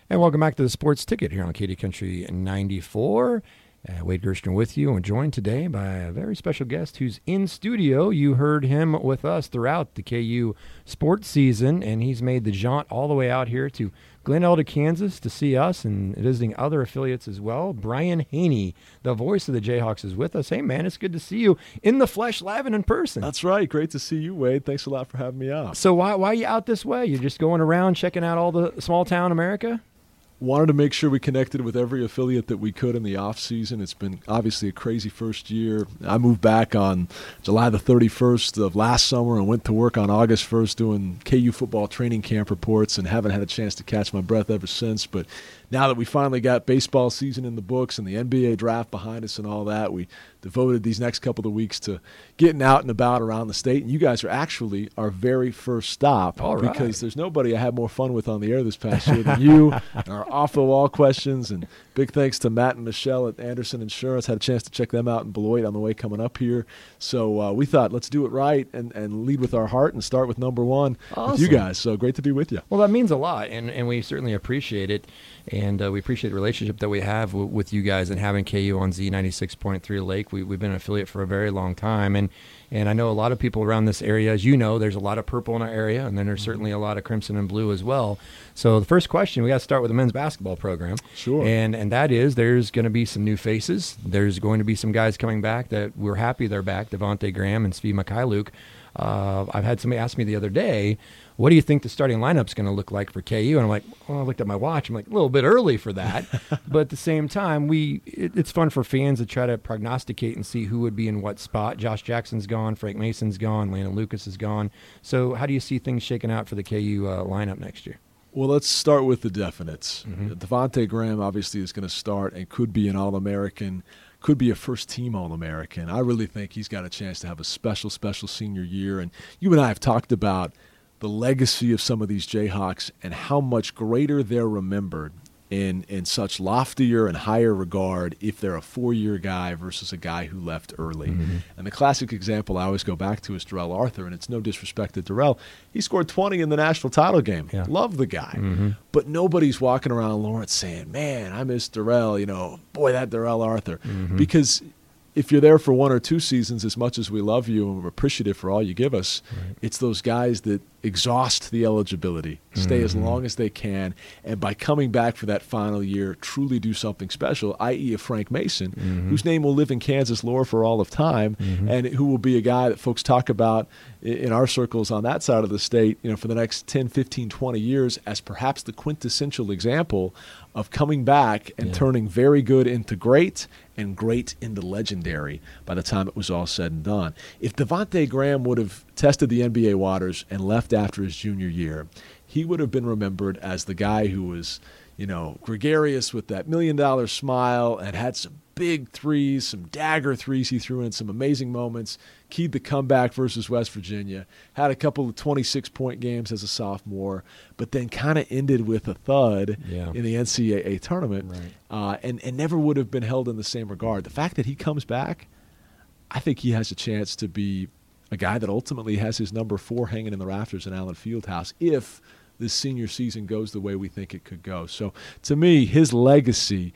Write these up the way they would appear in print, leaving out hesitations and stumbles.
And welcome back to the Sports Ticket here on Katy Country 94. Wade Gerstner with you, and joined today by a very special guest who's in studio. You heard him with us throughout the KU sports season, and he's made the jaunt all the way out here to Glen Elder, Kansas to see us and visiting other affiliates as well. Brian Haney, the voice of the Jayhawks, is with us. Hey, man, it's good to see you in the flesh, live and in person. That's right. Great to see you, Wade. Thanks a lot for having me out. So why are you out this way? You're just going around checking out all the small-town America? Wanted to make sure we connected with every affiliate that we could in the off season. It's been obviously a crazy first year. I moved back on July the 31st of last summer and went to work on August 1st doing KU football training camp reports, and haven't had a chance to catch my breath ever since. But now that we finally got baseball season in the books and the NBA draft behind us and all that, we devoted these next couple of weeks to getting out and about around the state. And you guys are actually our very first stop, because there's nobody I had more fun with on the air this past year than you, and our off-the-wall questions. And big thanks to Matt and Michelle at Anderson Insurance. Had a chance to check them out in Beloit on the way coming up here. So we thought, let's do it right and lead with our heart and start with number one with you guys. So great to be with you. Well, that means a lot, and we certainly appreciate it. And we appreciate the relationship that we have with you guys, and having KU on Z96.3 Lake. We've been an affiliate for a very long time, and I know a lot of people around this area. As you know, there's a lot of purple in our area, and then there's certainly a lot of crimson and blue as well. So the first question, we got to start with the men's basketball program. Sure. And that is, there's going to be some new faces. There's going to be some guys coming back that we're happy they're back, Devontae Graham and Svi Mikhailuk. I've had somebody ask me the other day, what do you think the starting lineup's going to look like for KU? And I'm like, well, I looked at my watch. I'm like, a little bit early for that. But at the same time, it's fun for fans to try to prognosticate and see who would be in what spot. Josh Jackson's gone. Frank Mason's gone. Landon Lucas is gone. So how do you see things shaking out for the KU lineup next year? Well, let's start with the definites. Devontae Graham obviously is going to start and could be an All-American, could be a first-team All-American. I really think he's got a chance to have a special, special senior year. And you and I have talked about the legacy of some of these Jayhawks and how much greater they're remembered in such loftier and higher regard if they're a four-year guy versus a guy who left early. And the classic example I always go back to is Darrell Arthur, and it's no disrespect to Darrell. He scored 20 in the national title game. Yeah. Love the guy. But nobody's walking around Lawrence saying, man, I miss Darrell, boy, that Darrell Arthur. Because if you're there for one or two seasons, as much as we love you and we're appreciative for all you give us, it's those guys that exhaust the eligibility, stay as long as they can, and by coming back for that final year, truly do something special, i.e. a Frank Mason, whose name will live in Kansas lore for all of time, and who will be a guy that folks talk about in our circles on that side of the state, for the next 10, 15, 20 years as perhaps the quintessential example of coming back and turning very good into great and great into legendary by the time it was all said and done. If Devontae Graham would have tested the NBA waters and left after his junior year, he would have been remembered as the guy who was, gregarious with that $1 million smile and had some big threes, some dagger threes he threw in, some amazing moments, keyed the comeback versus West Virginia, had a couple of 26-point games as a sophomore, but then kind of ended with a thud in the NCAA tournament, and never would have been held in the same regard. The fact that he comes back, I think he has a chance to be a guy that ultimately has his number 4 hanging in the rafters in Allen Fieldhouse if this senior season goes the way we think it could go. So to me, his legacy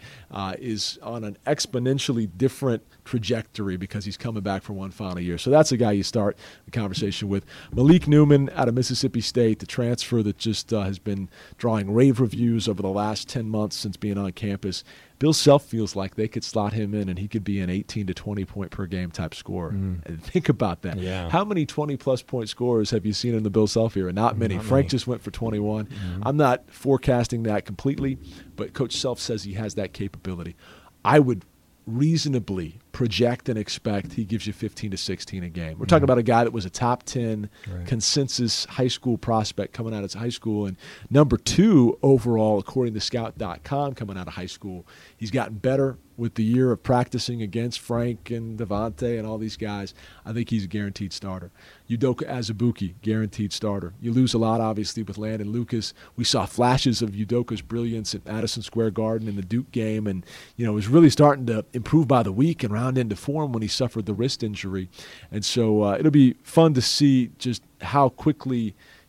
is on an exponentially different trajectory because he's coming back for one final year. So that's a guy you start the conversation with. Malik Newman out of Mississippi State, the transfer that just has been drawing rave reviews over the last 10 months since being on campus. Bill Self feels like they could slot him in and he could be an 18 to 20 point per game type scorer. And think about that. How many 20-plus point scorers have you seen in the Bill Self era? Not many. Frank just went for 21. I'm not forecasting that completely, but Coach Self says he has that capability. I would reasonably project and expect he gives you 15 to 16 a game. We're talking about a guy that was a top 10 consensus high school prospect coming out of high school and number 2 overall according to Scout.com coming out of high school. He's gotten better with the year of practicing against Frank and Devontae and all these guys. I think he's a guaranteed starter. Udoka Azubuike, guaranteed starter. You lose a lot, obviously, with Landon Lucas. We saw flashes of Udoka's brilliance at Madison Square Garden in the Duke game and, was really starting to improve by the week and round into form when he suffered the wrist injury. And so it'll be fun to see just how quickly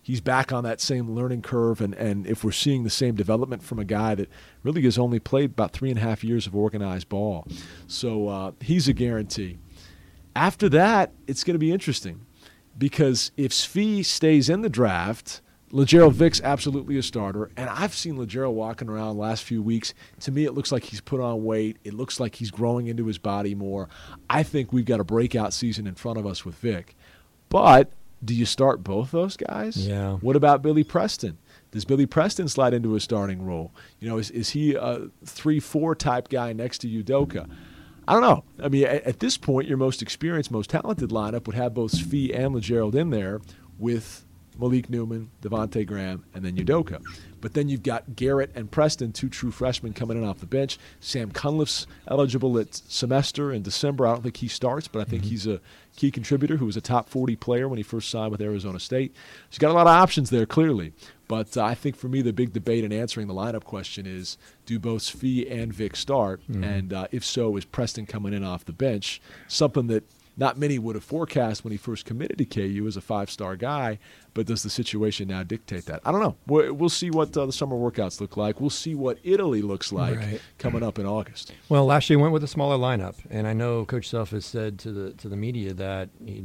he's back on that same learning curve, and if we're seeing the same development from a guy that really has only played about 3.5 years of organized ball. So he's a guarantee. After that, it's going to be interesting because if Svi stays in the draft, Lagerald Vick's absolutely a starter, and I've seen Lagerald walking around the last few weeks. To me, it looks like he's put on weight. It looks like he's growing into his body more. I think we've got a breakout season in front of us with Vick. But do you start both those guys? Yeah. What about Billy Preston? Does Billy Preston slide into a starting role? Is he a 3-4 type guy next to Udoka? I don't know. I mean, at this point, your most experienced, most talented lineup would have both Svi and Lagerald in there with Malik Newman, Devontae Graham, and then Udoka. But then you've got Garrett and Preston, 2 true freshmen coming in off the bench. Sam Cunliffe's eligible at semester in December. I don't think he starts, but I think he's a key contributor who was a top 40 player when he first signed with Arizona State. He's got a lot of options there, clearly. But I think for me the big debate in answering the lineup question is, do both Svi and Vick start? And if so, is Preston coming in off the bench? Something that not many would have forecast when he first committed to KU as a 5-star guy, but does the situation now dictate that? I don't know. We'll see what the summer workouts look like. We'll see what Italy looks like coming up in August. Well, last year went with a smaller lineup, and I know Coach Self has said to the media that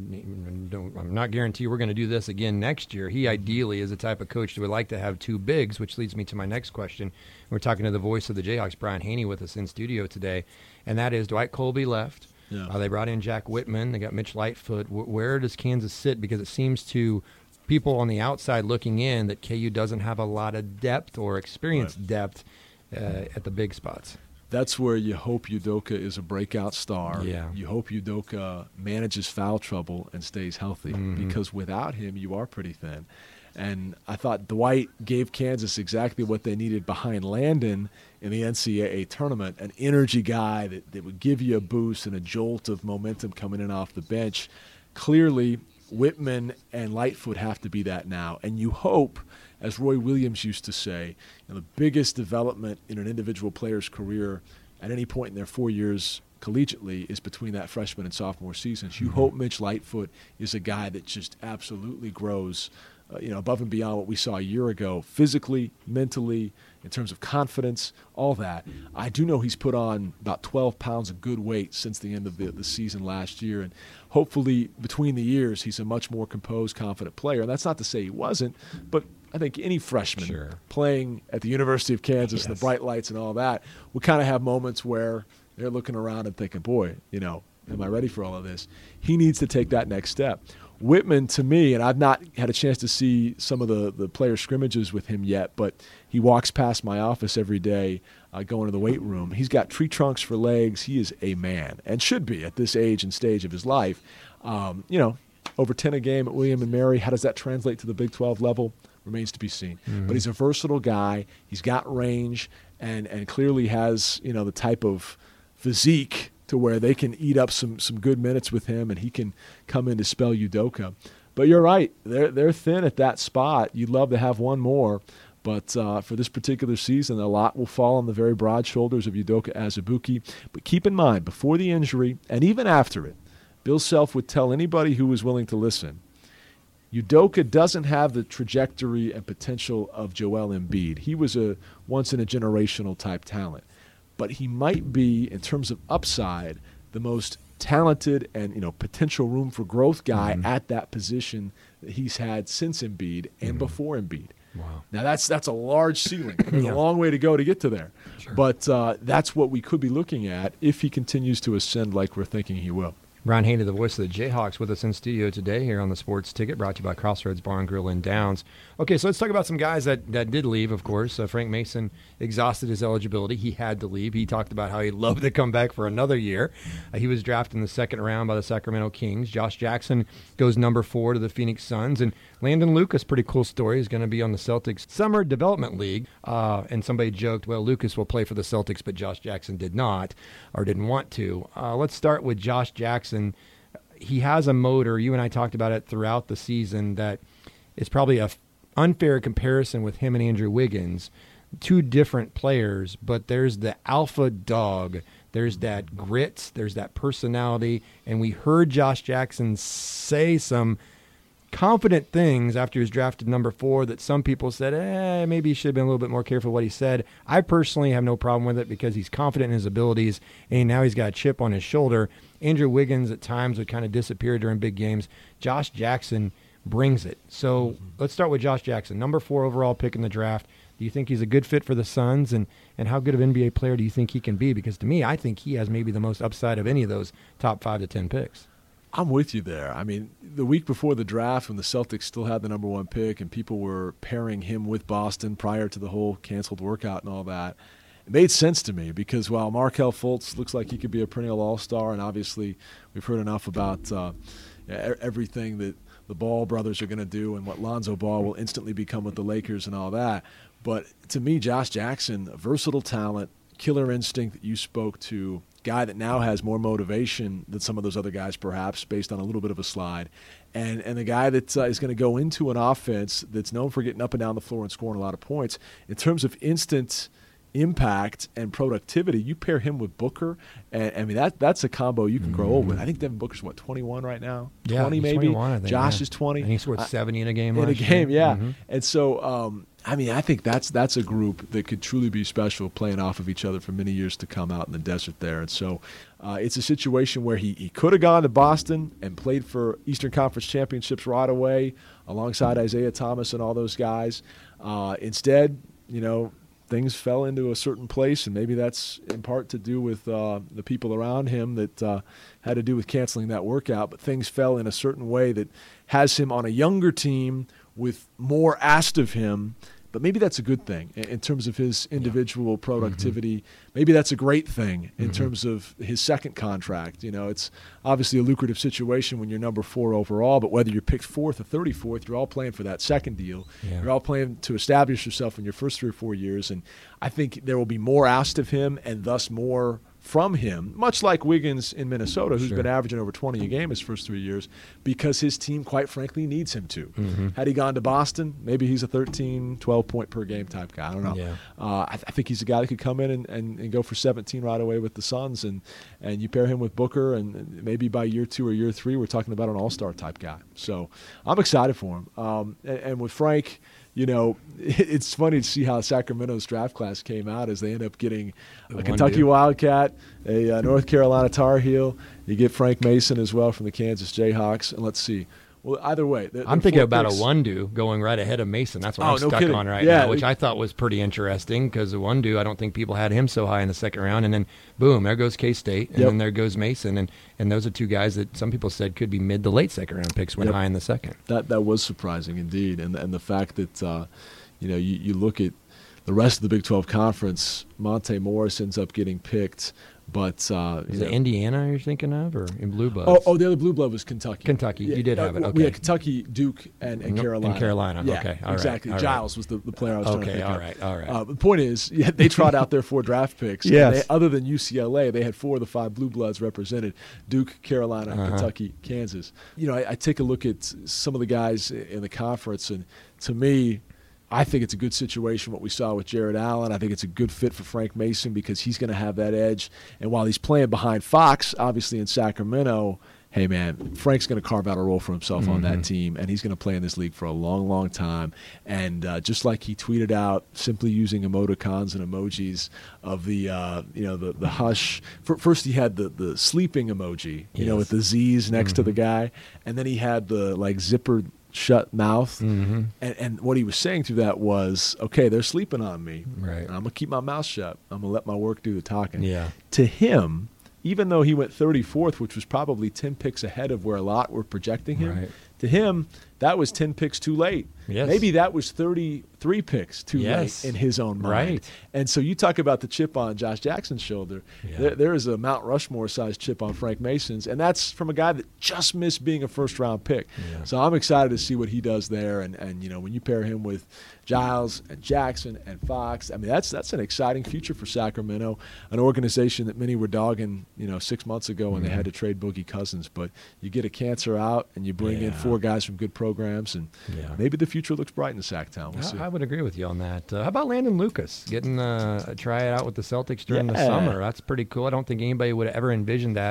I'm not guarantee we're going to do this again next year. He ideally is the type of coach that would like to have 2 bigs, which leads me to my next question. We're talking to the voice of the Jayhawks, Brian Haney, with us in studio today, and that is Dwight Colby left. Yeah. They brought in Jack Whitman. They got Mitch Lightfoot. Where does Kansas sit? Because it seems to people on the outside looking in that KU doesn't have a lot of depth or experienced depth at the big spots. That's where you hope Udoka is a breakout star. Yeah. You hope Udoka manages foul trouble and stays healthy because without him, you are pretty thin. And I thought Dwight gave Kansas exactly what they needed behind Landon in the NCAA tournament, an energy guy that would give you a boost and a jolt of momentum coming in off the bench. Clearly, Whitman and Lightfoot have to be that now. And you hope, as Roy Williams used to say, the biggest development in an individual player's career at any point in their 4 years collegiately is between that freshman and sophomore seasons. You hope Mitch Lightfoot is a guy that just absolutely grows above and beyond what we saw a year ago, physically, mentally, in terms of confidence, all that. I do know he's put on about 12 pounds of good weight since the end of the season last year, and hopefully between the years he's a much more composed, confident player. And that's not to say he wasn't, but I think any freshman playing at the University of Kansas, and the bright lights and all that, will kind of have moments where they're looking around and thinking, boy, am I ready for all of this? He needs to take that next step. Whitman, to me, and I've not had a chance to see some of the player scrimmages with him yet, but he walks past my office every day going to the weight room. He's got tree trunks for legs. He is a man and should be at this age and stage of his life. Over 10 a game at William & Mary. How does that translate to the Big 12 level? Remains to be seen. But he's a versatile guy. He's got range and clearly has the type of physique to where they can eat up some good minutes with him, and he can come in to spell Udoka. But you're right. They're thin at that spot. You'd love to have one more. But for this particular season, a lot will fall on the very broad shoulders of Udoka Azubuike. But keep in mind, before the injury, and even after it, Bill Self would tell anybody who was willing to listen, Udoka doesn't have the trajectory and potential of Joel Embiid. He was a once-in-a-generational type talent. But he might be, in terms of upside, the most talented and potential room for growth guy at that position that he's had since Embiid and before Embiid. Wow. Now that's a large ceiling. There's a long way to go to get to there. Sure. But that's what we could be looking at if he continues to ascend like we're thinking he will. Brian Haney, the voice of the Jayhawks, with us in studio today here on the Sports Ticket, brought to you by Crossroads Bar and Grill in Downs. Okay, so let's talk about some guys that did leave, of course. Frank Mason exhausted his eligibility. He had to leave. He talked about how he'd love to come back for another year. He was drafted in the second round by the Sacramento Kings. Josh Jackson goes number 4 to the Phoenix Suns. And Landon Lucas, pretty cool story, is going to be on the Celtics Summer Development League. And somebody joked, well, Lucas will play for the Celtics, but Josh Jackson did not or didn't want to. Let's start with Josh Jackson. He has a motor. You and I talked about it throughout the season that it's probably a unfair comparison with him and Andrew Wiggins. 2 different players, but there's the alpha dog. There's that grit. There's that personality. And we heard Josh Jackson say some confident things after he was drafted number 4 that some people said, maybe he should have been a little bit more careful what he said. I personally have no problem with it because he's confident in his abilities, and now he's got a chip on his shoulder. Andrew Wiggins at times would kind of disappear during big games. Josh Jackson brings it. So let's start with Josh Jackson, number 4 overall pick in the draft. Do you think he's a good fit for the Suns, and how good of an NBA player do you think he can be? Because to me, I think he has maybe the most upside of any of those top 5 to 10 picks. I'm with you there. I mean, the week before the draft when the Celtics still had the number 1 pick and people were pairing him with Boston prior to the whole canceled workout and all that, it made sense to me because while Markelle Fultz looks like he could be a perennial all-star, and obviously we've heard enough about everything that the Ball brothers are going to do and what Lonzo Ball will instantly become with the Lakers and all that. But to me, Josh Jackson, a versatile talent, killer instinct that you spoke to, guy that now has more motivation than some of those other guys perhaps based on a little bit of a slide, and the guy that is going to go into an offense that's known for getting up and down the floor and scoring a lot of points. In terms of instant impact and productivity, you pair him with Booker, and I mean that's a combo you can grow old with. I think Devin Booker's 21 right now, 20 maybe. 21, I think, Josh is 20, and he scored 70 in a game. And so I mean, I think that's a group that could truly be special, playing off of each other for many years to come out in the desert there. And so it's a situation where he could have gone to Boston and played for Eastern Conference championships right away alongside Isaiah Thomas and all those guys. Instead, things fell into a certain place, and maybe that's in part to do with the people around him that had to do with canceling that workout. But things fell in a certain way that has him on a younger team with more asked of him. But maybe that's a good thing in terms of his individual productivity. Maybe that's a great thing in terms of his second contract. It's obviously a lucrative situation when you're number 4 overall, but whether you're picked 4th or 34th, you're all playing for that second deal. Yeah. You're all playing to establish yourself in your first 3 or 4 years, and I think there will be more asked of him and thus more from him, much like Wiggins in Minnesota, who's been averaging over 20 a game his first 3 years, because his team, quite frankly, needs him to. Had he gone to Boston, maybe he's a 13, 12-point per game type guy. I don't know. Yeah. I think he's a guy that could come in and go for 17 right away with the Suns, and you pair him with Booker, and maybe by year 2 or year 3, we're talking about an all-star type guy. So I'm excited for him. And with Frank, it's funny to see how Sacramento's draft class came out as they end up getting a Kentucky Wildcat, a North Carolina Tar Heel. You get Frank Mason as well from the Kansas Jayhawks. And let's see. Well, either way. I'm thinking about a Wundu going right ahead of Mason. That's what I'm stuck on right now, which I thought was pretty interesting because the Wundu, I don't think people had him so high in the second round. And then, boom, there goes K-State, and then there goes Mason. And those are 2 guys that some people said could be mid to late second round picks went high in the second. That was surprising indeed. And the fact that, you look at the rest of the Big 12 Conference, Monte Morris ends up getting picked. But is it Indiana you're thinking of, or in Blue Bloods? Oh, the other Blue Blood was Kentucky. Kentucky, you did have it. Okay, we had Kentucky, Duke, and Carolina. And Carolina, yeah, okay, all exactly. Right, Giles was the player I was trying to pick up. All right. The point is, they trot out their 4 draft picks. Yes. Other than UCLA, they had 4 of the 5 Blue Bloods represented: Duke, Carolina, Kentucky, Kansas. I take a look at some of the guys in the conference, and to me, I think it's a good situation, what we saw with Jared Allen. I think it's a good fit for Frank Mason because he's going to have that edge. And while he's playing behind Fox, obviously in Sacramento, hey, man, Frank's going to carve out a role for himself on that team, and he's going to play in this league for a long, long time. And just like he tweeted out, simply using emoticons and emojis of the hush. First he had the sleeping emoji, with the Z's next to the guy, and then he had the zippered shut mouth, and what he was saying through that was, okay, they're sleeping on me. Right. I'm gonna keep my mouth shut. I'm gonna let my work do the talking. Yeah. To him, even though he went 34th, which was probably 10 picks ahead of where a lot were projecting him, to him that was 10 picks too late. Yes. Maybe that was 33 picks too late in his own mind. Right. And so you talk about the chip on Josh Jackson's shoulder. Yeah. There is a Mount Rushmore-sized chip on Frank Mason's, and that's from a guy that just missed being a first-round pick. Yeah. So I'm excited to see what he does there. And when you pair him with Giles and Jackson and Fox, I mean, that's an exciting future for Sacramento, an organization that many were dogging 6 months ago when they had to trade Boogie Cousins. But you get a cancer out, and you bring in 4 guys from good programs, and maybe the future looks bright in Sacktown. We'll see. I would agree with you on that. How about Landon Lucas getting a try it out with the Celtics during the summer? That's pretty cool. I don't think anybody would have ever envisioned that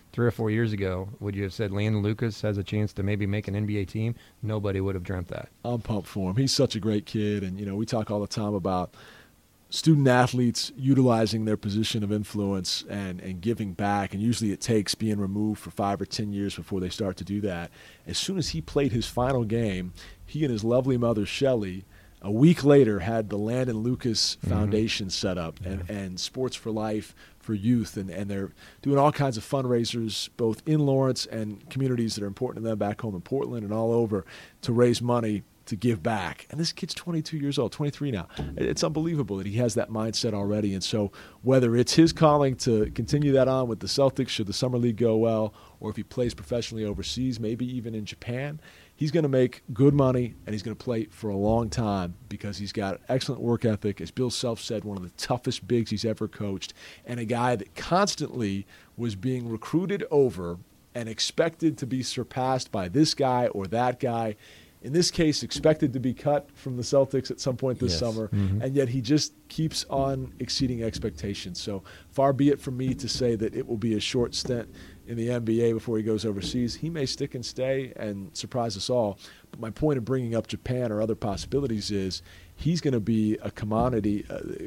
3 or 4 years ago, would you have said Landon Lucas has a chance to maybe make an NBA team? Nobody would have dreamt that. I'm pumped for him. He's such a great kid, and we talk all the time about student athletes utilizing their position of influence and giving back, and usually it takes being removed for 5 or 10 years before they start to do that. As soon as he played his final game, he and his lovely mother, Shelly, a week later had the Landon Lucas Foundation set up and Sports for Life for youth, and they're doing all kinds of fundraisers both in Lawrence and communities that are important to them back home in Portland and all over to raise money to give back. And this kid's 22 years old, 23 now. It's unbelievable that he has that mindset already. And so whether it's his calling to continue that on with the Celtics should the summer league go well, or if he plays professionally overseas, maybe even in Japan, he's going to make good money and he's going to play for a long time because he's got excellent work ethic. As Bill Self said, one of the toughest bigs he's ever coached, and a guy that constantly was being recruited over and expected to be surpassed by this guy or that guy. In this case, expected to be cut from the Celtics at some point this summer, and yet he just keeps on exceeding expectations. So far be it from me to say that it will be a short stint in the NBA before he goes overseas. He may stick and stay and surprise us all. But my point of bringing up Japan or other possibilities is he's going to be a commodity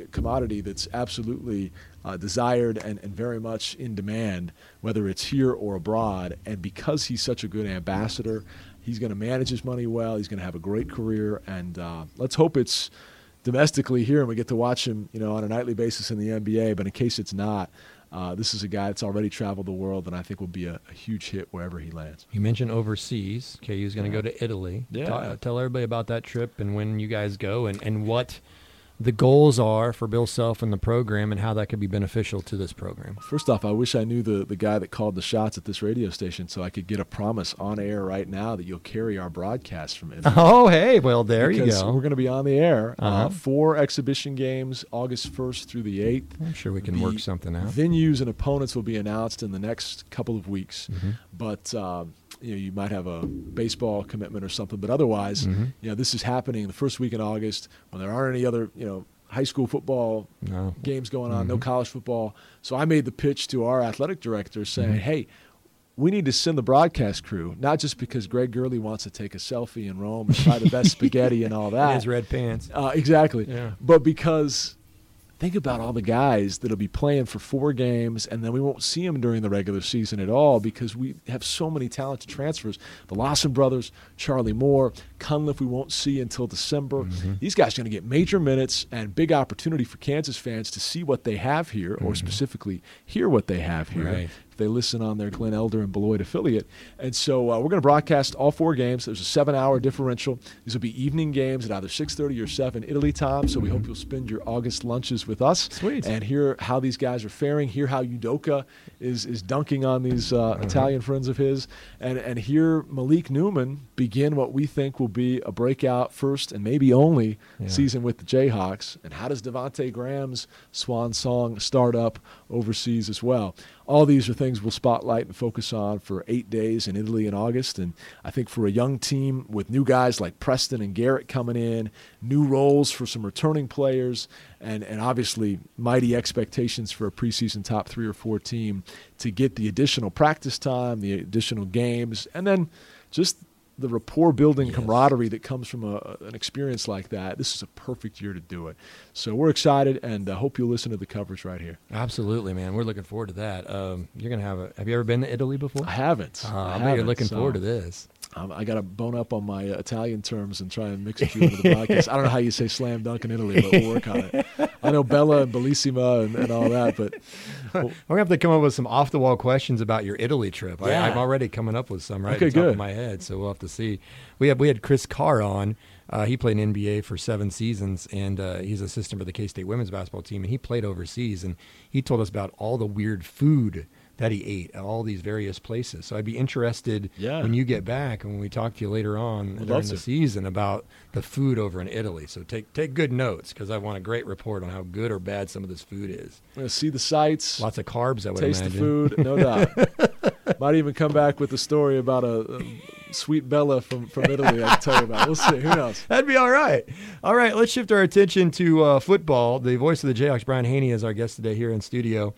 that's absolutely desired and very much in demand, whether it's here or abroad. And because he's such a good ambassador, he's going to manage his money well. He's going to have a great career, and let's hope it's domestically here and we get to watch him, on a nightly basis in the NBA. But in case it's not, this is a guy that's already traveled the world, and I think will be a huge hit wherever he lands. You mentioned overseas. KU's going to go to Italy. Yeah. Tell everybody about that trip and when you guys go and what the goals are for Bill Self and the program and how that could be beneficial to this program. First off, I wish I knew the guy that called the shots at this radio station so I could get a promise on air right now that you'll carry our broadcast from Italy. Oh, hey, well, there you because go. We're going to be on the air. 4 exhibition games, August 1st through the 8th. I'm sure we can work something out. Venues and opponents will be announced in the next couple of weeks. But you might have a baseball commitment or something, but otherwise, this is happening the first week in August when there aren't any other, high school football games going on, no college football. So I made the pitch to our athletic director saying, hey, we need to send the broadcast crew, not just because Greg Gurley wants to take a selfie in Rome and try the best spaghetti and all that. His red pants. Exactly. Yeah. But because think about all the guys that'll be playing for 4 games, and then we won't see them during the regular season at all because we have so many talented transfers. The Lawson brothers, Charlie Moore, Cunliffe we won't see until December. These guys are going to get major minutes and big opportunity for Kansas fans to see what they have here, or specifically hear what they have here. Right. If they listen on their Glen Elder and Beloit affiliate. And so we're going to broadcast all 4 games. There's a 7-hour differential. These will be evening games at either 6:30 or 7 Italy time. So we hope you'll spend your August lunches with us. Sweet. And hear how these guys are faring, hear how Udoka is dunking on these Italian friends of his, and hear Malik Newman begin what we think will be a breakout first and maybe only season with the Jayhawks. And how does Devontae Graham's swan song start up overseas as well? All these are things we'll spotlight and focus on for 8 days in Italy in August. And I think for a young team with new guys like Preston and Garrett coming in, new roles for some returning players, and obviously mighty expectations for a preseason top 3 or 4 team to get the additional practice time, the additional games, and then just the rapport-building camaraderie that comes from an experience like that. This is a perfect year to do it. So we're excited, and I hope you'll listen to the coverage right here. Absolutely, man. We're looking forward to that. You're going to have you ever been to Italy before? I haven't. I bet you're looking forward to this. I got to bone up on my Italian terms and try and mix a few into the podcast. I don't know how you say slam dunk in Italy, but we'll work on it. I know Bella and Bellissima and all that, but we're going to have to come up with some off-the-wall questions about your Italy trip. Yeah. I'm already coming up with some right on top of my head, so we'll have to see. We had Chris Carr on. He played in NBA for 7 seasons, and he's assistant for the K-State women's basketball team, and he played overseas, and he told us about all the weird food that he ate at all these various places. So I'd be interested when you get back and when we talk to you later on during the season about the food over in Italy. So take good notes because I want a great report on how good or bad some of this food is. I'm going to see the sights. Lots of carbs, I would imagine. Taste the food, no doubt. Might even come back with a story about a sweet Bella from Italy I can tell you about. We'll see. Who knows? That'd be all right. All right, let's shift our attention to football. The voice of the Jayhawks, Brian Haney, is our guest today here in studio.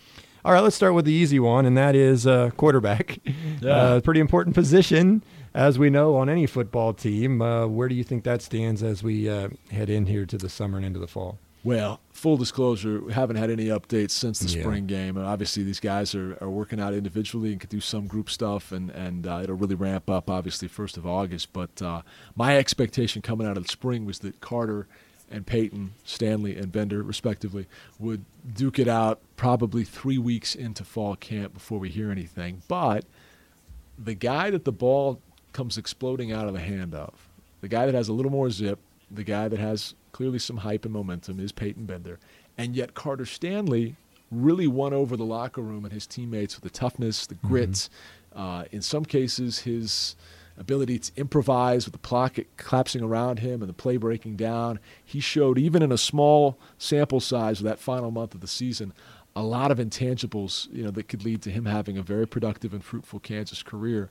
All right, let's start with the easy one, and that is quarterback. Yeah. Pretty important position, as we know, on any football team. Where do you think that stands as we head in here to the summer and into the fall? Well, full disclosure, we haven't had any updates since the spring game. And obviously, these guys are working out individually and can do some group stuff, and it'll really ramp up, obviously, 1st of August. But my expectation coming out of the spring was that Carter and Peyton, Stanley and Bender, respectively, would duke it out probably 3 weeks into fall camp before we hear anything. But the guy that the ball comes exploding out of the hand of, the guy that has a little more zip, the guy that has clearly some hype and momentum is Peyton Bender. And yet Carter Stanley really won over the locker room and his teammates with the toughness, the grit, in some cases his ability to improvise with the pocket collapsing around him and the play breaking down. He showed, even in a small sample size of that final month of the season, a lot of intangibles, that could lead to him having a very productive and fruitful Kansas career.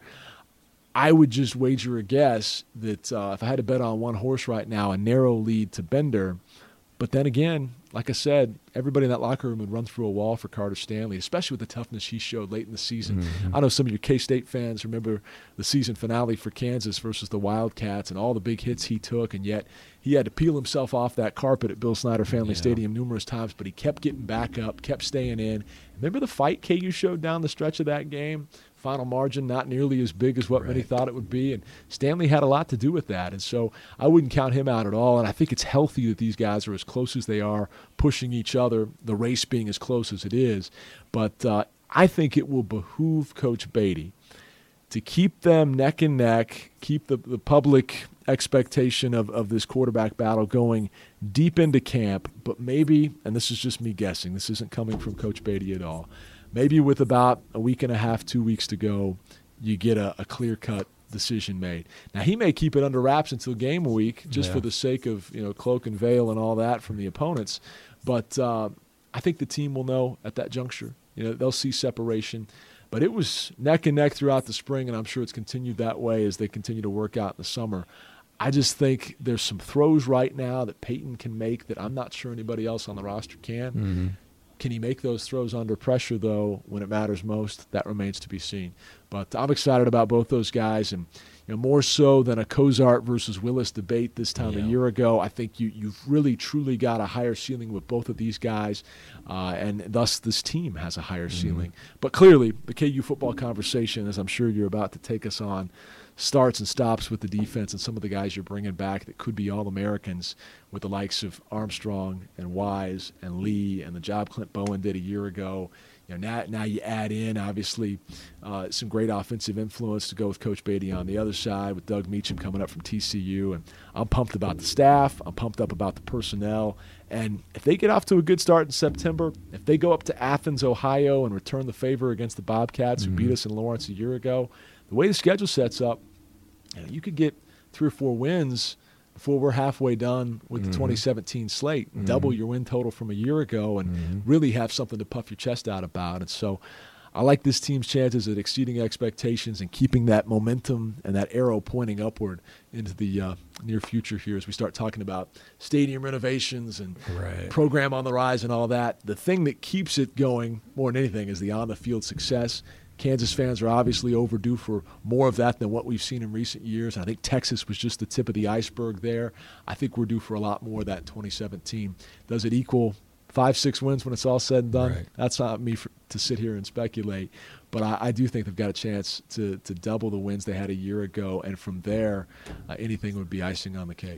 I would just wager a guess that if I had to bet on one horse right now, a narrow lead to Bender. But then again, like I said, everybody in that locker room would run through a wall for Carter Stanley, especially with the toughness he showed late in the season. I know some of your K-State fans remember the season finale for Kansas versus the Wildcats and all the big hits he took, and yet he had to peel himself off that carpet at Bill Snyder Family Stadium numerous times, but he kept getting back up, kept staying in. Remember the fight KU showed down the stretch of that game? Final margin not nearly as big as what many thought it would be, and Stanley had a lot to do with that. And so I wouldn't count him out at all, and I think it's healthy that these guys are as close as they are, pushing each other, the race being as close as it is. But I think it will behoove Coach Beatty to keep them neck and neck, keep the public expectation of this quarterback battle going deep into camp, but maybe, and this is just me guessing, this isn't coming from Coach Beatty at all, maybe with about a week and a half, 2 weeks to go, you get a clear-cut decision made. Now, he may keep it under wraps until game week just for the sake of cloak and veil and all that from the opponents. But I think the team will know at that juncture. They'll see separation. But it was neck and neck throughout the spring, and I'm sure it's continued that way as they continue to work out in the summer. I just think there's some throws right now that Peyton can make that I'm not sure anybody else on the roster can. Can he make those throws under pressure, though, when it matters most? That remains to be seen. But I'm excited about both those guys, and more so than a Cozart versus Willis debate this time a year ago. I think you've really, truly got a higher ceiling with both of these guys, and thus this team has a higher ceiling. But clearly, the KU football conversation, as I'm sure you're about to take us on, starts and stops with the defense and some of the guys you're bringing back that could be All-Americans, with the likes of Armstrong and Wise and Lee and the job Clint Bowen did a year ago. Now you add in, obviously, some great offensive influence to go with Coach Beatty on the other side with Doug Meacham coming up from TCU. And I'm pumped about the staff. I'm pumped up about the personnel. And if they get off to a good start in September, if they go up to Athens, Ohio, and return the favor against the Bobcats who beat us in Lawrence a year ago, the way the schedule sets up, you could get 3 or 4 wins before we're halfway done with the 2017 slate, double your win total from a year ago, and really have something to puff your chest out about. And so I like this team's chances at exceeding expectations and keeping that momentum and that arrow pointing upward into the near future here as we start talking about stadium renovations and program on the rise and all that. The thing that keeps it going more than anything is the on-the-field success. Kansas fans are obviously overdue for more of that than what we've seen in recent years. I think Texas was just the tip of the iceberg there. I think we're due for a lot more of that in 2017. Does it equal 5-6 wins when it's all said and done? That's not me to sit here and speculate. But I do think they've got a chance to double the wins they had a year ago. And from there, anything would be icing on the cake.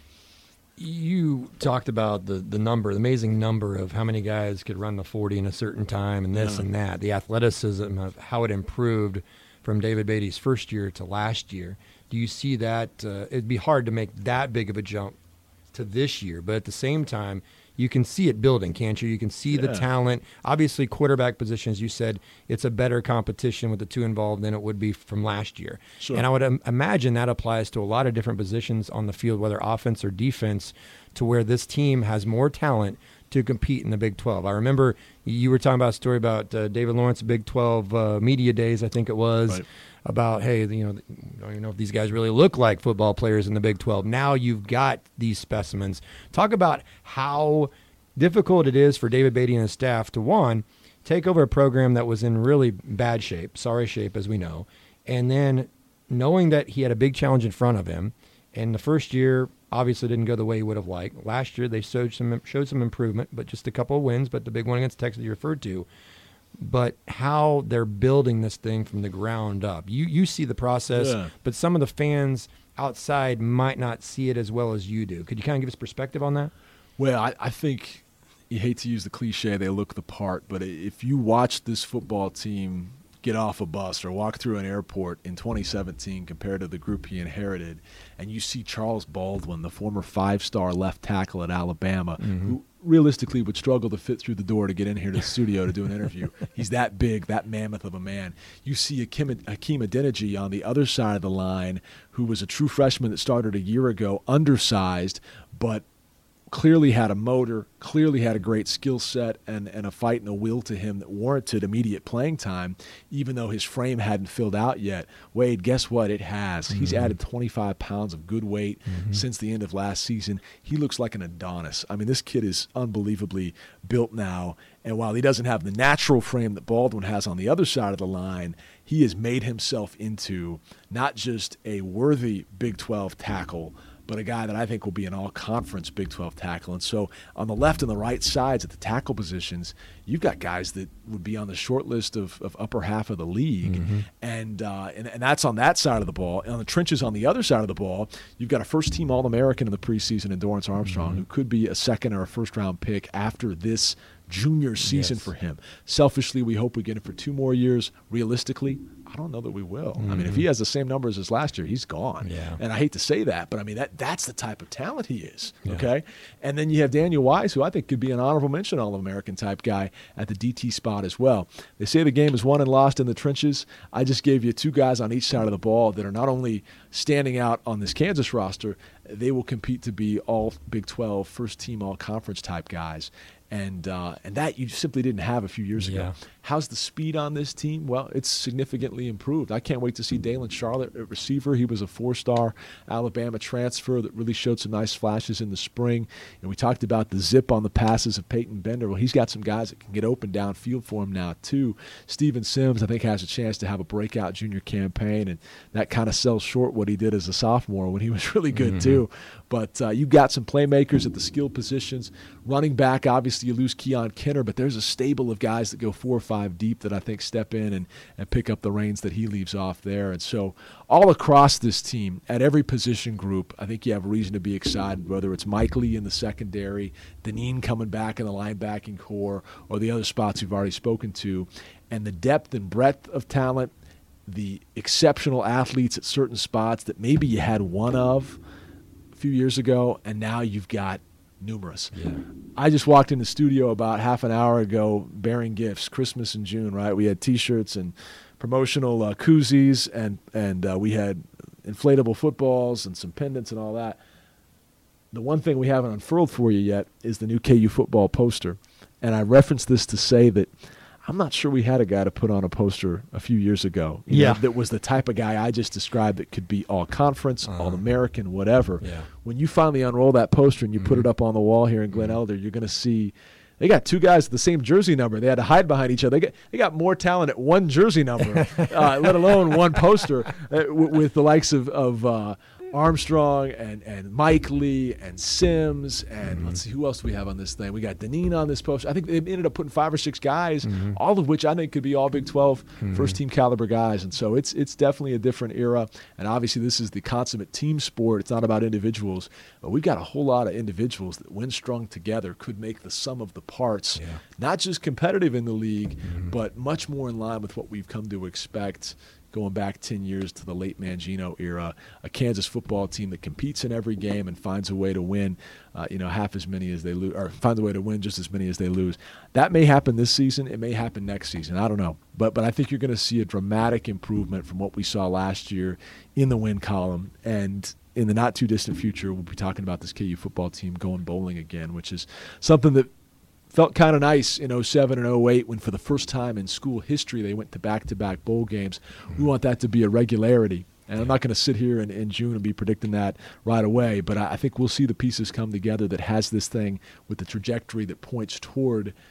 You talked about the amazing number of how many guys could run the 40 in a certain time and this and that, the athleticism of how it improved from David Beatty's first year to last year. Do you see that? It'd be hard to make that big of a jump to this year, but at the same time, you can see it building, can't you? You can see the talent. Obviously, quarterback position, as you said, it's a better competition with the two involved than it would be from last year. Sure. And I would imagine that applies to a lot of different positions on the field, whether offense or defense, to where this team has more talent to compete in the Big 12. I remember you were talking about a story about David Lawrence, Big 12 media days, I think it was, about, hey, don't even know if these guys really look like football players in the Big 12. Now you've got these specimens. Talk about how difficult it is for David Beatty and his staff to, one, take over a program that was in really bad shape, sorry shape, as we know, and then knowing that he had a big challenge in front of him, and the first year obviously didn't go the way he would have liked. Last year they showed some improvement, but just a couple of wins, but the big one against Texas you referred to. But how they're building this thing from the ground up. You see the process, but some of the fans outside might not see it as well as you do. Could you kind of give us perspective on that? Well, I think you hate to use the cliche, they look the part, but if you watch this football team get off a bus or walk through an airport in 2017 compared to the group he inherited, and you see Charles Baldwin, the former 5-star left tackle at Alabama, who realistically would struggle to fit through the door to get in here to the studio to do an interview. He's that big, that mammoth of a man. You see Hakeem Adeniji on the other side of the line, who was a true freshman that started a year ago, undersized, but clearly had a motor, clearly had a great skill set and a fight and a will to him that warranted immediate playing time, even though his frame hadn't filled out yet. Wade, guess what? It has. He's added 25 pounds of good weight since the end of last season. He looks like an Adonis. I mean, this kid is unbelievably built now, and while he doesn't have the natural frame that Baldwin has on the other side of the line, he has made himself into not just a worthy Big 12 tackle, but a guy that I think will be an all-conference Big 12 tackle. And so on the left and the right sides at the tackle positions, you've got guys that would be on the short list of upper half of the league. And that's on that side of the ball. And on the trenches on the other side of the ball, you've got a first-team All-American in the preseason in Dorrance Armstrong, who could be a second or a first-round pick after this junior season for him. Selfishly, we hope we get him for 2 more years. Realistically, I don't know that we will. I mean, if he has the same numbers as last year, he's gone. And I hate to say that, but I mean, that's the type of talent he is, okay? And then you have Daniel Wise, who I think could be an honorable mention All-American type guy at the DT spot as well. They say the game is won and lost in the trenches. I just gave you 2 guys on each side of the ball that are not only standing out on this Kansas roster, they will compete to be all Big 12, first-team all-conference type guys. And that you simply didn't have a few years ago. How's the speed on this team? Well, it's significantly improved. I can't wait to see Dalen Charlotte at receiver. He was a 4-star Alabama transfer that really showed some nice flashes in the spring. And we talked about the zip on the passes of Peyton Bender. Well, he's got some guys that can get open downfield for him now, too. Steven Sims, I think, has a chance to have a breakout junior campaign, and that kind of sells short what he did as a sophomore when he was really good, too. But you've got some playmakers at the skill positions. Running back, obviously, you lose Keon Kenner, but there's a stable of guys that go 4 or 5 deep that I think step in and pick up the reins that he leaves off there. And so all across this team, at every position group, I think you have reason to be excited, whether it's Mike Lee in the secondary, Deneen coming back in the linebacking core, or the other spots we've already spoken to. And the depth and breadth of talent, the exceptional athletes at certain spots that maybe you had one of a few years ago, and now you've got numerous. I just walked in the studio about half an hour ago bearing gifts, Christmas in June, right? We had T-shirts and promotional koozies, and we had inflatable footballs and some pendants and all that. The one thing we haven't unfurled for you yet is the new KU football poster. And I referenced this to say that I'm not sure we had a guy to put on a poster a few years ago that was the type of guy I just described that could be all-conference, all-American, whatever. When you finally unroll that poster and you put it up on the wall here in Glen Elder, you're going to see they got 2 guys with the same jersey number. They had to hide behind each other. They got more talent at one jersey number, let alone one poster, with the likes of Armstrong and Mike Lee and Sims and let's see, who else do we have on this thing? We got Deneen on this poster. I think they ended up putting 5 or 6 guys, all of which I think could be all Big 12 first-team caliber guys. And so it's definitely a different era. And obviously this is the consummate team sport. It's not about individuals. But we've got a whole lot of individuals that, when strung together, could make the sum of the parts, not just competitive in the league, but much more in line with what we've come to expect going back 10 years to the late Mangino era, a Kansas football team that competes in every game and finds a way to win, half as many as they lose, or finds a way to win just as many as they lose. That may happen this season. It may happen next season. I don't know. But I think you're going to see a dramatic improvement from what we saw last year in the win column. And in the not-too-distant future, we'll be talking about this KU football team going bowling again, which is something that felt kind of nice in 07 and 08 when, for the first time in school history, they went to back-to-back bowl games. We want that to be a regularity. And I'm not going to sit here in June and be predicting that right away, but I think we'll see the pieces come together that has this thing with the trajectory that points toward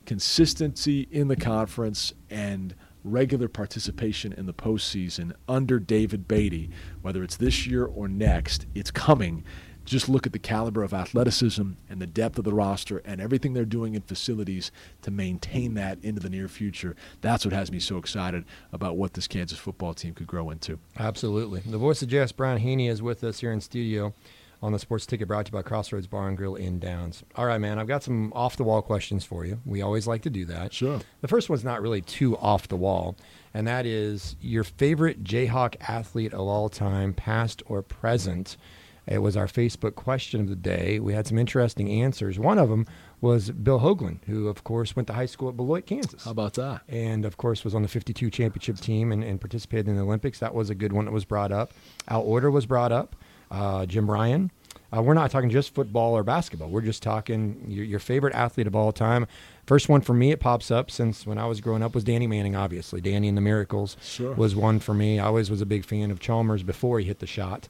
consistency in the conference and regular participation in the postseason under David Beatty, whether it's this year or next, it's coming. Just look at the caliber of athleticism and the depth of the roster and everything they're doing in facilities to maintain that into the near future. That's what has me so excited about what this Kansas football team could grow into. Absolutely. The voice of J.S. Brown Haney is with us here in studio on the Sports Ticket, brought to you by Crossroads Bar and Grill in Downs. All right, man, I've got some off-the-wall questions for you. We always like to do that. Sure. The first one's not really too off-the-wall, and that is your favorite Jayhawk athlete of all time, past or present. It was our Facebook question of the day. We had some interesting answers. One of them was Bill Hoagland, who, of course, went to high school at Beloit, Kansas. How about that? And, of course, was on the 52 championship team and participated in the Olympics. That was a good one that was brought up. Al Order was brought up. Jim Ryan. We're not talking just football or basketball. We're just talking your favorite athlete of all time. First one for me, it pops up since when I was growing up, was Danny Manning, obviously. Danny and the Miracles was one for me. I always was a big fan of Chalmers before he hit the shot.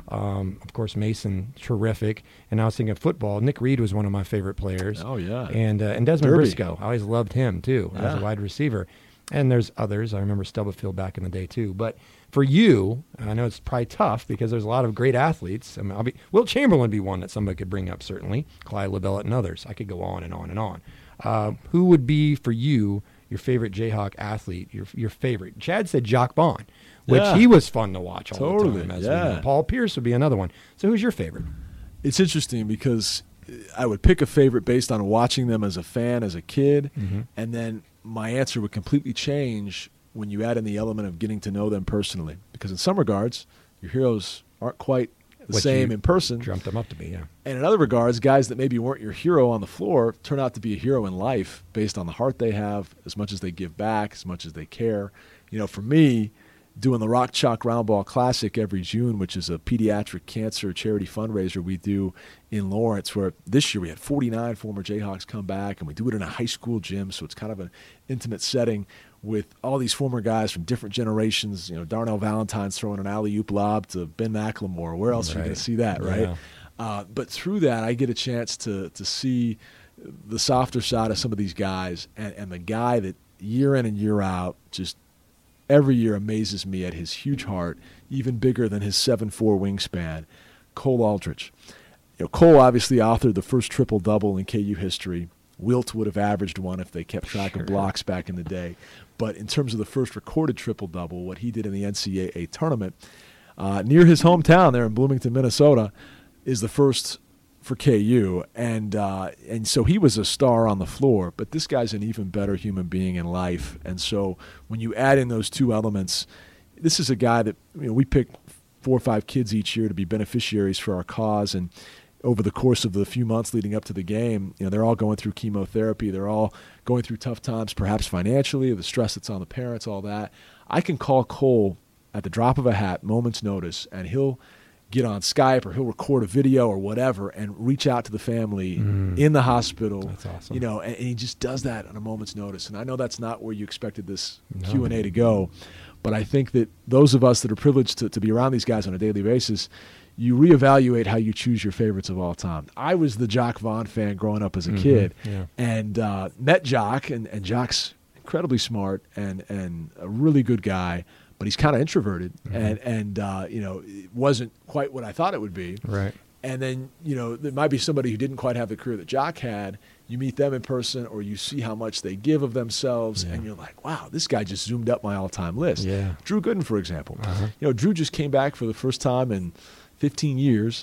Of course, Mason, terrific. And I was thinking of football. Nick Reed was one of my favorite players. Oh, yeah. And Desmond Briscoe. I always loved him, too, as a wide receiver. And there's others. I remember Stubblefield back in the day, too. But for you, I know it's probably tough because there's a lot of great athletes. I mean, Wilt Chamberlain would be one that somebody could bring up, certainly. Clyde LaBellette and others. I could go on and on and on. Who would be, for you, your favorite Jayhawk athlete, your favorite? Chad said Jock Bond, which he was fun to watch all the time. As we know. Paul Pierce would be another one. So who's your favorite? It's interesting because I would pick a favorite based on watching them as a fan, as a kid, and then my answer would completely change when you add in the element of getting to know them personally. Because in some regards, your heroes aren't quite the same in person. Dreamt them up to be, yeah. And in other regards, guys that maybe weren't your hero on the floor turn out to be a hero in life based on the heart they have, as much as they give back, as much as they care. You know, for me, doing the Rock Chalk Roundball Classic every June, which is a pediatric cancer charity fundraiser we do in Lawrence, where this year we had 49 former Jayhawks come back, and we do it in a high school gym, so it's kind of an intimate setting with all these former guys from different generations. You know, Darnell Valentine's throwing an alley-oop lob to Ben McLemore. Where else are you going to see that, right? But through that, I get a chance to see the softer side of some of these guys, and the guy that year in and year out just every year amazes me at his huge heart, even bigger than his 7'4" wingspan, Cole Aldrich. You know, Cole obviously authored the first triple-double in KU history. Wilt would have averaged one if they kept track of blocks back in the day. But in terms of the first recorded triple-double, what he did in the NCAA tournament, near his hometown there in Bloomington, Minnesota, is the first for KU. And so he was a star on the floor, but this guy's an even better human being in life. And so when you add in those two elements, this is a guy that, you know, we pick 4 or 5 kids each year to be beneficiaries for our cause. And over the course of the few months leading up to the game, you know, they're all going through chemotherapy. They're all going through tough times, perhaps financially, the stress that's on the parents, all that. I can call Cole at the drop of a hat, moment's notice, and he'll get on Skype or he'll record a video or whatever and reach out to the family in the hospital. That's awesome. You know, and he just does that on a moment's notice. And I know that's not where you expected this Q&A to go, but I think that those of us that are privileged to be around these guys on a daily basis, you reevaluate how you choose your favorites of all time. I was the Jock Vaughn fan growing up as a kid, and met Jock, and Jock's incredibly smart and a really good guy, but he's kind of introverted, and you know, it wasn't quite what I thought it would be. Right. And then, you know, there might be somebody who didn't quite have the career that Jock had. You meet them in person, or you see how much they give of themselves, and you're like, wow, this guy just zoomed up my all-time list. Yeah. Drew Gooden, for example. You know, Drew just came back for the first time in 15 years,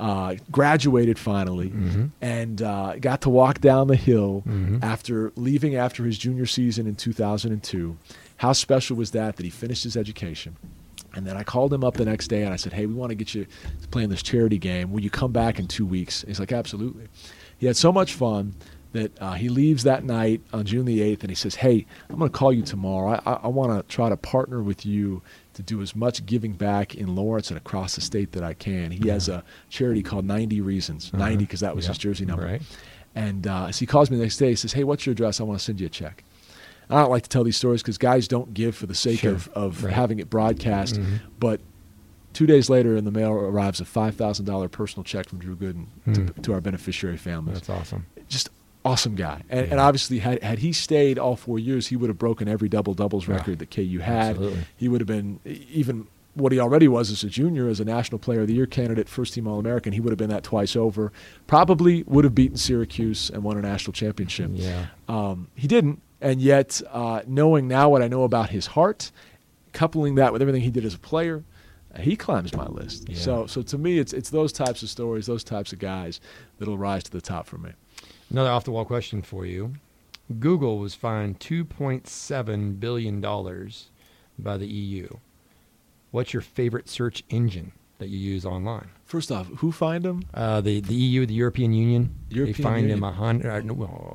graduated finally, and got to walk down the hill after leaving after his junior season in 2002. How special was that he finished his education? And then I called him up the next day and I said, hey, we want to get you to play in this charity game. Will you come back in 2 weeks? And he's like, absolutely. He had so much fun that he leaves that night on June the 8th and he says, hey, I'm going to call you tomorrow. I want to try to partner with you to do as much giving back in Lawrence and across the state that I can. He has a charity called 90 Reasons, 90 because that was his jersey number. Right. And so he calls me the next day. He says, hey, what's your address? I want to send you a check. I don't like to tell these stories because guys don't give for the sake of having it broadcast. But 2 days later in the mail arrives a $5,000 personal check from Drew Gooden to our beneficiary families. That's awesome. Just Awesome guy. And obviously, had he stayed all 4 years, he would have broken every double-doubles record that KU had. Absolutely. He would have been even what he already was as a junior, as a National Player of the Year candidate, first-team All-American. He would have been that twice over. Probably would have beaten Syracuse and won a national championship. Yeah. He didn't. And yet, knowing now what I know about his heart, coupling that with everything he did as a player, he climbs my list. Yeah. So to me, it's those types of stories, those types of guys that'll rise to the top for me. Another off-the-wall question for you. Google was fined $2.7 billion by the EU. What's your favorite search engine that you use online? First off, who fined him? The EU, the European Union. They fined him Union.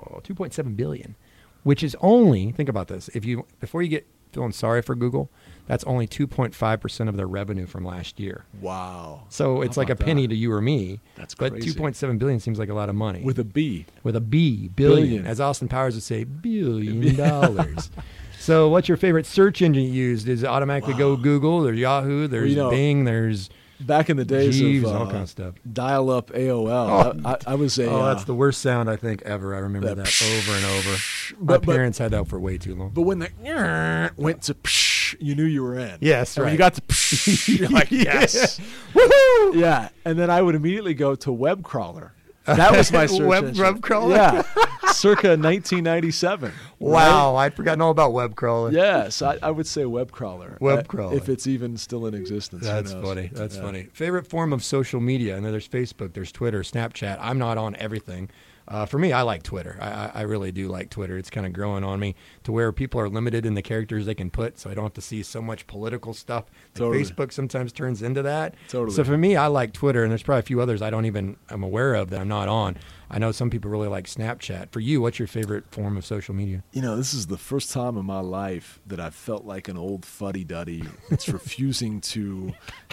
$2.7 billion, which is only, think about this, before you get feeling sorry for Google, that's only 2.5% of their revenue from last year. Wow. So it's How like a about penny that? to you or me. That's but crazy. $2.7 billion seems like a lot of money. With a B. With a B, billion. Billion. As Austin Powers would say, $billion dollars. So what's your favorite search engine you use? Does it automatically go Google? There's Yahoo, there's Bing, there's back in the days Jeeves, of all kind of stuff. dial-up AOL. I was a that's the worst sound I think ever. I remember that over and over. My But- parents had that for way too long. but when the went to you knew you were in. Yes, And when right. you got to you're like, yes. Woohoo! Yeah. And then I would immediately go to web crawler. That was my search engine. Web crawler? Yeah. Circa 1997. Wow, I'd forgotten all about web crawler. Yes, I would say web crawler. Web crawler. If it's even still in existence. Who That's knows? funny. That's Yeah. funny. Favorite form of social media? I know there's Facebook, there's Twitter, Snapchat. I'm not on everything. For me, I like Twitter. I really do like Twitter. It's kind of growing on me to where people are limited in the characters they can put, so I don't have to see so much political stuff. Like Totally. Facebook sometimes turns into that. Totally. So for me, I like Twitter, and there's probably a few others I'm aware of that I'm not on. I know some people really like Snapchat. For you, what's your favorite form of social media? You know, this is the first time in my life that I've felt like an old fuddy-duddy that's refusing to,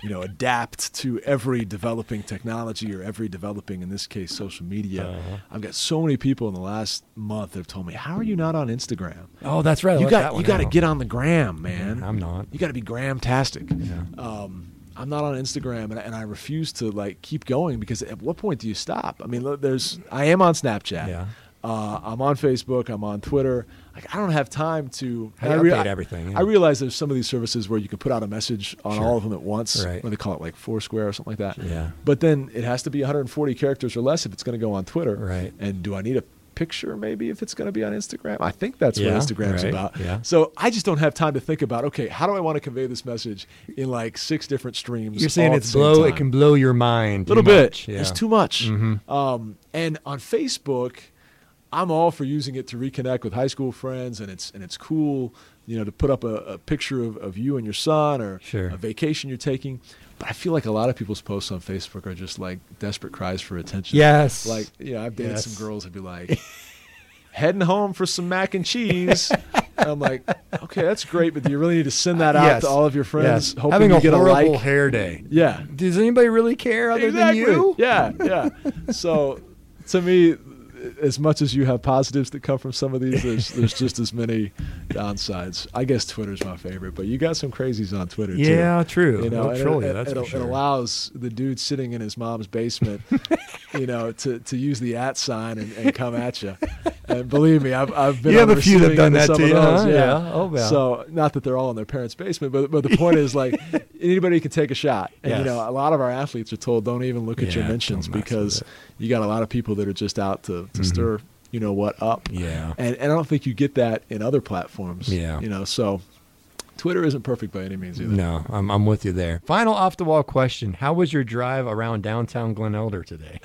adapt to every developing technology or every developing, in this case, social media. I've got so many people in the last month that have told me, how are you not on Instagram? Oh, that's right. You got to get on the gram, man. I'm not. You got to be gram-tastic. Yeah. I'm not on Instagram, and I refuse to keep going because at what point do you stop? I mean, I am on Snapchat. Yeah. I'm on Facebook. I'm on Twitter. I don't have time to update everything. Yeah. I realize there's some of these services where you can put out a message on Sure. all of them at once. Right. What they call it, like Foursquare or something like that. Yeah. But then it has to be 140 characters or less if it's going to go on Twitter. Right. And do I need a picture maybe if it's going to be on Instagram? I think that's Yeah, what Instagram's right, about. yeah. So I just don't have time to think about, okay, how do I want to convey this message in 6 different streams? You're saying all at it's the same time? it can blow your mind. A little too bit. much. Yeah. It's too much. Mhm. And on Facebook, I'm all for using it to reconnect with high school friends, and it's cool, to put up a picture of you and your son or Sure. a vacation you're taking. But I feel like a lot of people's posts on Facebook are just desperate cries for attention. Yes. I've dated Yes. some girls who'd be like, heading home for some mac and cheese. And I'm like, okay, that's great, but do you really need to send that out Yes. to all of your friends, Yes. hoping Having you a get a horrible like? hair day. Yeah. Does anybody really care other than you? Yeah. So to me, as much as you have positives that come from some of these, there's just as many downsides. I guess Twitter's my favorite, but you got some crazies on Twitter too. Yeah, true. You know, They'll and troll you, that's for it sure. allows the dude sitting in his mom's basement, to use the @ sign and come at you. And believe me, I've been. You have on a few that receiving done end of that some to of you, those, huh? Yeah. Oh, yeah. So not that they're all in their parents' basement, but the point is anybody can take a shot. And Yes. a lot of our athletes are told don't even look at your Yeah, mentions don't mess because with you got a lot of people that are just out to stir what up. Yeah. And I don't think you get that in other platforms. Yeah. So Twitter isn't perfect by any means either. No, I'm with you there. Final off the wall question: how was your drive around downtown Glen Elder today?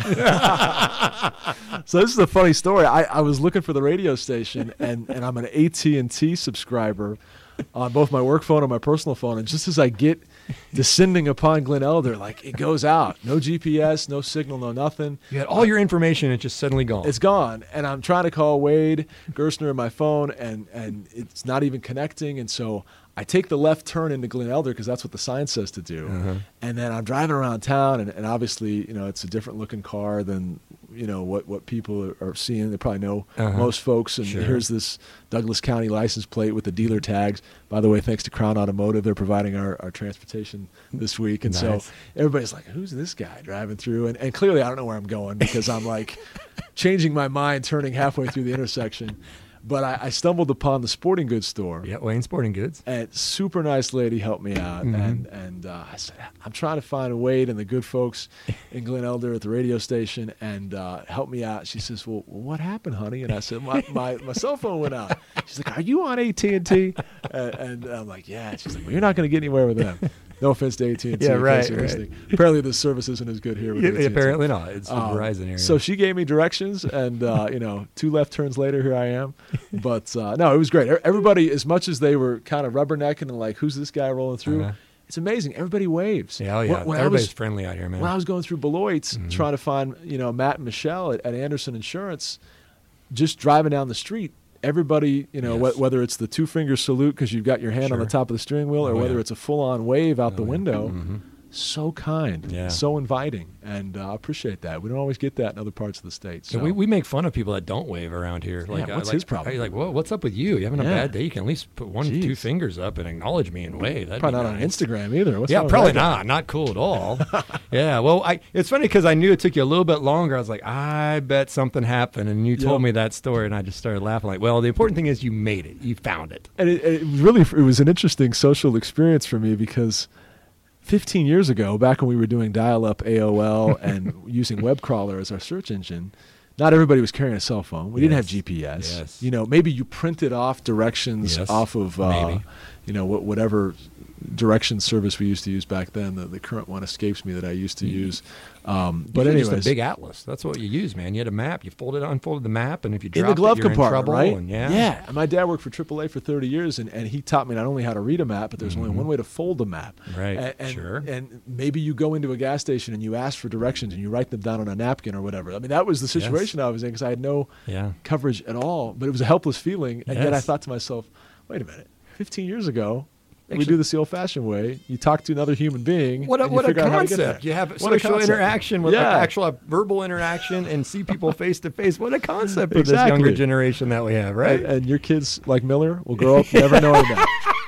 So this is a funny story. I was looking for the radio station, and I'm an AT&T subscriber on both my work phone and my personal phone. And just as I get descending upon Glen Elder, it goes out. No GPS, no signal, no nothing. You had all your information, it's just suddenly gone. It's gone. And I'm trying to call Wade Gerstner on my phone, and it's not even connecting. And so I take the left turn into Glen Elder because that's what the sign says to do. And then I'm driving around town, and obviously, it's a different looking car than what people are seeing. They probably know Uh-huh. most folks. And Sure. here's this Douglas County license plate with the dealer tags. By the way, thanks to Crown Automotive, they're providing our transportation this week. And Nice. so everybody's like, who's this guy driving through? And clearly I don't know where I'm going because I'm like changing my mind, turning halfway through the intersection. But I stumbled upon the sporting goods store. Yeah, Wayne Sporting Goods. And super nice lady helped me out, Mhm. and I said, I'm trying to find Wade and the good folks in Glen Elder at the radio station, and help me out. She says, well, what happened, honey? And I said, my cell phone went out. She's like, are you on AT&T? And I'm like, yeah. She's like, well, you're not going to get anywhere with them. No offense to AT&T. Yeah, in right, case you're right. listening. Apparently the service isn't as good here with AT&T. Apparently not. It's the Verizon area. So she gave me directions, and 2 left turns later, here I am. But no, it was great. Everybody, as much as they were kind of rubbernecking and like, who's this guy rolling through? Uh-huh. It's amazing. Everybody waves. Yeah, oh, yeah. When Everybody's friendly out here, man. when I was going through Beloit Mhm. trying to find Matt and Michelle at Anderson Insurance, just driving down the street, everybody, Yes. whether it's the 2-finger salute because you've got your hand on the Sure. top of the steering wheel, or Oh, whether yeah. it's a full-on wave out the Oh, yeah. window, Mhm. so kind, Yeah. so inviting, and I appreciate that. We don't always get that in other parts of the state. So So we make fun of people that don't wave around here. Like, what's his problem? Like, what's up with you? You having a Yeah. bad day? You can at least put 2 Jeez. fingers up and acknowledge me and wave. That'd probably be not on nice. Instagram either. What's Yeah, wrong with probably that guy? not. Not cool at all. Yeah, well, it's funny because I knew it took you a little bit longer. I was like, I bet something happened, and you told Yep. me that story, and I just started laughing. Like, well, the important thing is you made it. You found it. And it was an interesting social experience for me because 15 years ago, back when we were doing dial-up AOL and using web crawler as our search engine, not everybody was carrying a cell phone. We didn't have Yes. GPS. Yes. Maybe you printed off directions Yes. off of Maybe. whatever direction service we used to use back then. The current one escapes me that I used to use. But Usually anyways, just a big atlas. That's what you use, man. You had a map. You unfolded the map, and if you in dropped the glove it, you're compartment, in trouble. right? And yeah. And my dad worked for AAA for 30 years, and he taught me not only how to read a map, but there's only one way to fold a map. Right. And, Sure. And maybe you go into a gas station and you ask for directions and you write them down on a napkin or whatever. I mean, that was the situation I was in because I had no Yeah. coverage at all, but it was a helpless feeling. And yet I Yes. thought to myself, wait a minute, 15 years ago, we Actually- do this the old-fashioned way. You talk to another human being. What a and you figure out how to get concept! there. You have What a social concept. interaction with Yeah. actual verbal interaction and see people face to face. What a concept for this Exactly. younger generation that we have, right? And your kids like Miller will grow up never knowing that.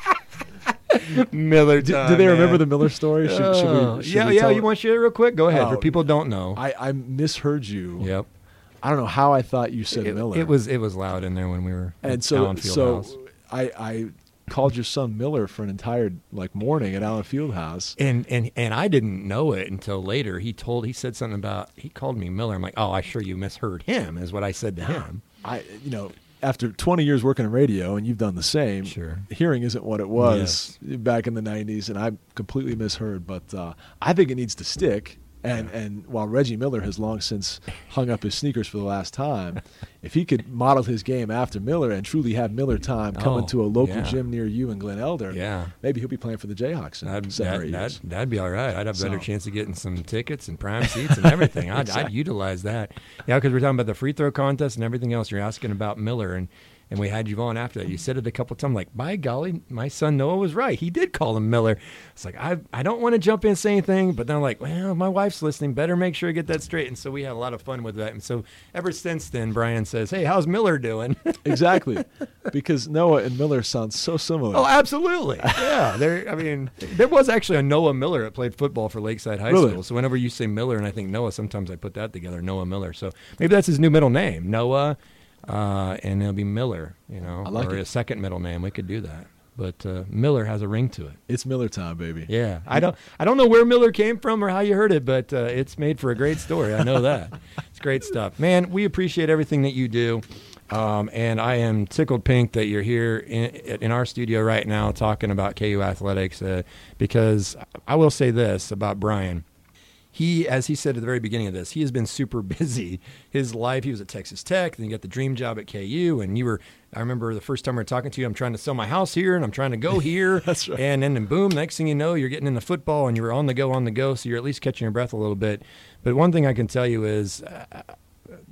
Miller Do time, they remember man. the Miller story? Should we yeah. tell it? You want to share it real quick? Go ahead. Oh, For people who don't know. I misheard you. Yep. I don't know how I thought you said Miller. It was loud in there when we were and at so Allen Fieldhouse. I called your son Miller for an entire morning at Allen Fieldhouse. And I didn't know it until later. He said something about, he called me Miller. I'm like, oh, I sure you misheard him, is what I said to him. After 20 years working in radio, and you've done the same, Sure. hearing isn't what it was back in the 90s, and I completely misheard. But I think it needs to stick. And while Reggie Miller has long since hung up his sneakers for the last time, if he could model his game after Miller and truly have Miller time coming to a local gym near you in Glen Elder, maybe he'll be playing for the Jayhawks in 7 or 8 years. That'd be all right. I'd have a better chance of getting some tickets and prime seats and everything. I'd utilize that. Yeah, because we're talking about the free throw contest and everything else. You're asking about Miller, and we had you on after that. You said it a couple of times, like, by golly, my son Noah was right. He did call him Miller. It's like, I don't want to jump in and say anything, but then I'm like, well, my wife's listening. Better make sure I get that straight. And so we had a lot of fun with that. And so ever since then, Brian says, hey, how's Miller doing? Exactly, because Noah and Miller sound so similar. Oh, absolutely. Yeah. There was actually a Noah Miller that played football for Lakeside High Really? School. So whenever you say Miller and I think Noah, sometimes I put that together, Noah Miller. So maybe that's his new middle name, Noah, and it'll be Miller, I like or it. a second middle name. We could do that. But Miller has a ring to it. It's Miller time, baby. Yeah. I don't know where Miller came from or how you heard it, but it's made for a great story. I know that. It's great stuff. Man, we appreciate everything that you do. And I am tickled pink that you're here in our studio right now talking about KU athletics, because I will say this about Brian. He, as he said at the very beginning of this, he has been super busy. His life, he was at Texas Tech, then he got the dream job at KU, and I remember the first time we were talking to you, I'm trying to sell my house here, and I'm trying to go here. That's right. And then boom, next thing you know, you're getting into football, and you were on the go, so you're at least catching your breath a little bit. But one thing I can tell you is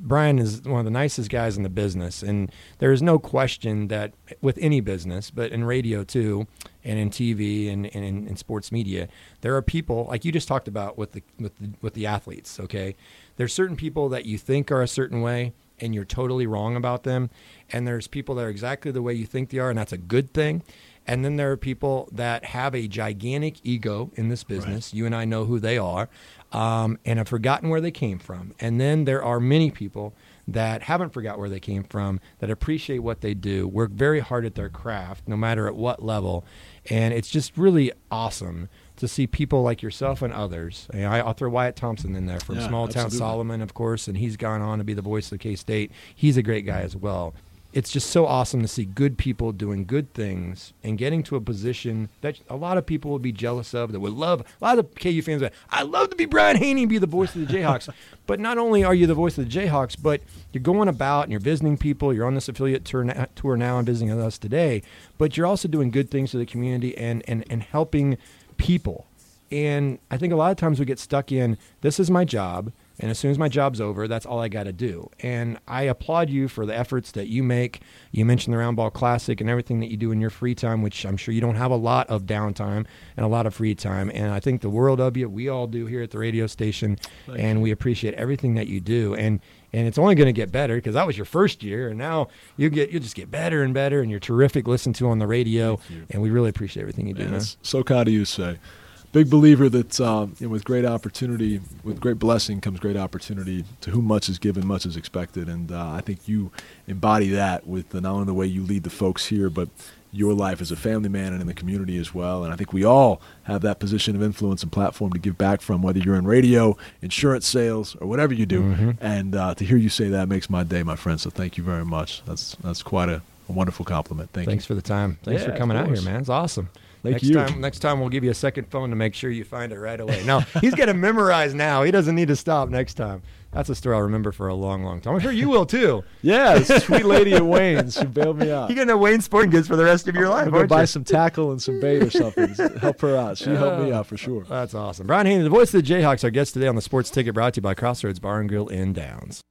Brian is one of the nicest guys in the business, and there is no question that with any business, but in radio too, and in TV and in sports media, there are people like you just talked about with the athletes. Okay, there's certain people that you think are a certain way, and you're totally wrong about them, and there's people that are exactly the way you think they are, and that's a good thing. And then there are people that have a gigantic ego in this business. Right. You and I know who they are, and have forgotten where they came from. And then there are many people that haven't forgot where they came from, that appreciate what they do, work very hard at their craft, no matter at what level. And it's just really awesome to see people like yourself and others. And I'll throw Wyatt Thompson in there from Small Town Solomon, of course, and he's gone on to be the voice of K-State. He's a great guy as well. It's just so awesome to see good people doing good things and getting to a position that a lot of people would be jealous of, that would love. A lot of the KU fans are, I love to be Brian Haney and be the voice of the Jayhawks. But not only are you the voice of the Jayhawks, but you're going about and you're visiting people. You're on this affiliate tour now and visiting us today. But you're also doing good things to the community and helping people. And I think a lot of times we get stuck in, this is my job. And as soon as my job's over, that's all I got to do. And I applaud you for the efforts that you make. You mentioned the Round Ball Classic and everything that you do in your free time, which I'm sure you don't have a lot of downtime and a lot of free time. And I think the world of you, we all do here at the radio station. And we appreciate everything that you do. And it's only going to get better because that was your first year. And now you'll just get better and better. And you're terrific listened to on the radio. And we really appreciate everything you do, man. So kind of you say. Big believer that with great opportunity, with great blessing comes great opportunity. To whom much is given, much is expected. And I think you embody that with not only the way you lead the folks here, but your life as a family man and in the community as well. And I think we all have that position of influence and platform to give back from, whether you're in radio, insurance sales, or whatever you do. Mm-hmm. And to hear you say that makes my day, my friend. So thank you very much. That's quite a wonderful compliment. Thanks for the time. Thanks for coming out here, man. It's awesome. Next time we'll give you a second phone to make sure you find it right away. No, he's got to memorize now. He doesn't need to stop next time. That's a story I'll remember for a long, long time. I'm sure you will too. Yeah, this sweet lady at Wayne's. She bailed me out. You're going to Wayne Sporting Goods for the rest of your life, I'm going to buy some tackle and some bait or something. Help her out. She helped me out for sure. That's awesome. Brian Haney, the voice of the Jayhawks, our guest today on the Sports Ticket, brought to you by Crossroads Bar and Grill in Downs.